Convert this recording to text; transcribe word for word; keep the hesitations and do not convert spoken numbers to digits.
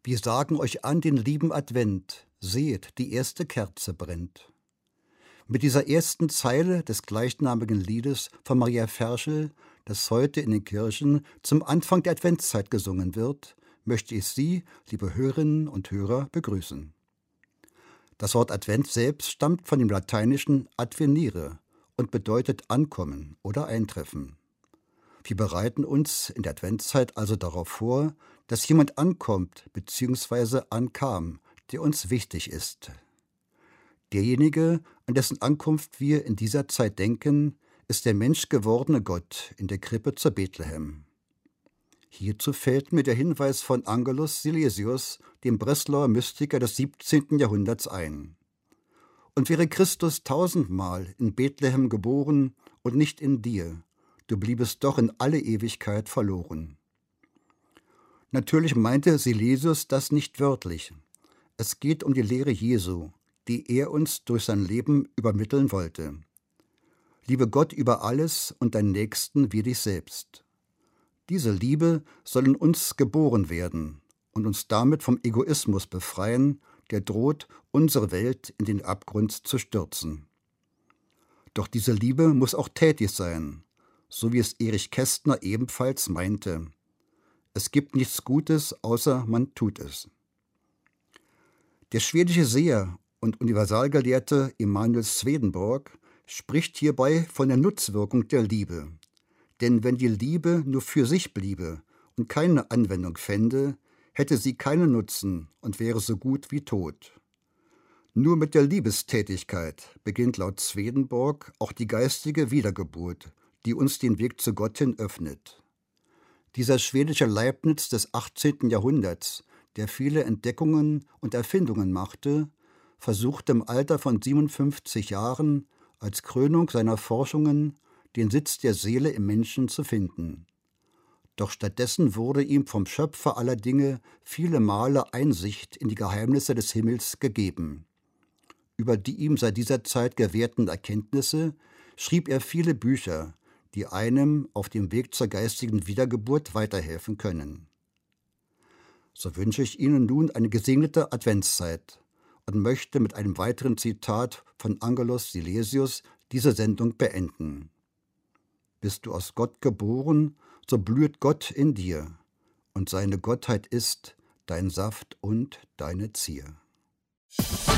Wir sagen euch an den lieben Advent, seht, die erste Kerze brennt. Mit dieser ersten Zeile des gleichnamigen Liedes von Maria Ferschel, das heute in den Kirchen zum Anfang der Adventszeit gesungen wird, möchte ich Sie, liebe Hörerinnen und Hörer, begrüßen. Das Wort Advent selbst stammt von dem lateinischen advenire und bedeutet ankommen oder eintreffen. Wir bereiten uns in der Adventszeit also darauf vor, dass jemand ankommt bzw. ankam, der uns wichtig ist. Derjenige, an dessen Ankunft wir in dieser Zeit denken, ist der menschgewordene Gott in der Krippe zu Bethlehem. Hierzu fällt mir der Hinweis von Angelus Silesius, dem Breslauer Mystiker des siebzehnten Jahrhunderts, ein. Und wäre Christus tausendmal in Bethlehem geboren und nicht in dir, du bliebest doch in alle Ewigkeit verloren. Natürlich meinte Silesius das nicht wörtlich. Es geht um die Lehre Jesu, die er uns durch sein Leben übermitteln wollte. Liebe Gott über alles und deinen Nächsten wie dich selbst. Diese Liebe soll in uns geboren werden und uns damit vom Egoismus befreien, der droht, unsere Welt in den Abgrund zu stürzen. Doch diese Liebe muss auch tätig sein, so wie es Erich Kästner ebenfalls meinte. Es gibt nichts Gutes, außer man tut es. Der schwedische Seher und Universalgelehrte Emanuel Swedenborg spricht hierbei von der Nutzwirkung der Liebe. Denn wenn die Liebe nur für sich bliebe und keine Anwendung fände, hätte sie keinen Nutzen und wäre so gut wie tot. Nur mit der Liebestätigkeit beginnt laut Swedenborg auch die geistige Wiedergeburt, die uns den Weg zu Gott hin öffnet. Dieser schwedische Leibniz des achtzehnten Jahrhunderts, der viele Entdeckungen und Erfindungen machte, versuchte im Alter von siebenundfünfzig Jahren als Krönung seiner Forschungen den Sitz der Seele im Menschen zu finden. Doch stattdessen wurde ihm vom Schöpfer aller Dinge viele Male Einsicht in die Geheimnisse des Himmels gegeben. Über die ihm seit dieser Zeit gewährten Erkenntnisse schrieb er viele Bücher, die einem auf dem Weg zur geistigen Wiedergeburt weiterhelfen können. So wünsche ich Ihnen nun eine gesegnete Adventszeit und möchte mit einem weiteren Zitat von Angelus Silesius diese Sendung beenden. Bist du aus Gott geboren, so blüht Gott in dir, und seine Gottheit ist dein Saft und deine Zier.